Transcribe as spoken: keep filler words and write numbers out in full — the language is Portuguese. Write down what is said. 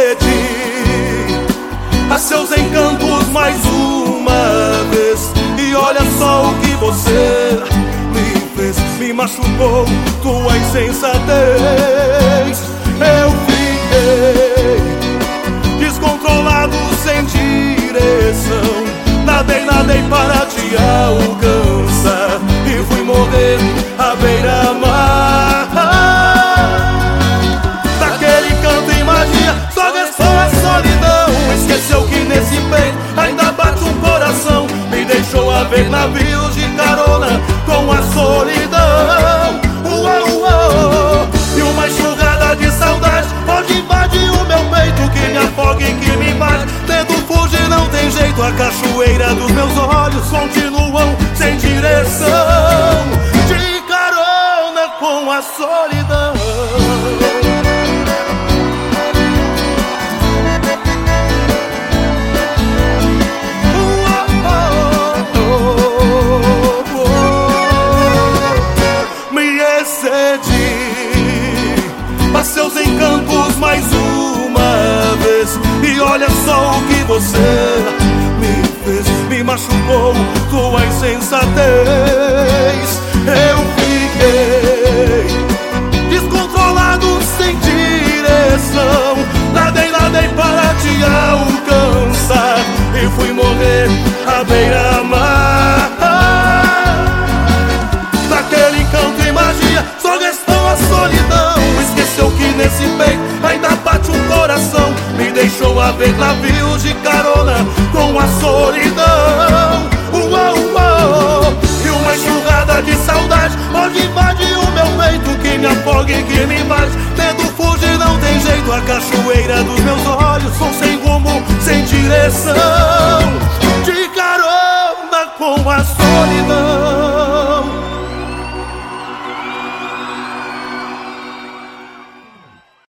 cedi a seus encantos mais uma vez. E olha só o que você me fez. Me machucou tua insensatez. Eu fiquei descontrolado, sem direção. Nadei, nadei para te alcançar e fui morrer à beira-mar. Daquele canto em magia só restou a solidão. Esqueceu que nesse peito ainda bate um coração. Me deixou a ver navios de carona com a solidão. Uou, uou. E uma enxurrada de saudade pode invadir o meu peito, que me afoga e que me bate. Tento fugir, não tem jeito. A cachoeira dos meus olhos continuam sem direção, de carona com a solidão. A seus encantos mais uma vez. E olha só o que você me fez. Me machucou tua insensatez. Eu fiquei descontrolado, sem direção. Nadei, nadei para te alcançar e fui morrer à beira-mar. Daquele encanto e magia só restou a solidão. Esqueceu que nesse peito ainda bate um coração. Me deixou a ver navios de carona com a solidão. Uou, uou. E uma enxurrada de saudade pode invadir o meu peito, que me afoga e que me bate. Tento fugir, não tem jeito. A cachoeira dos meus olhos são sem rumo, sem direção, de carona com a solidão.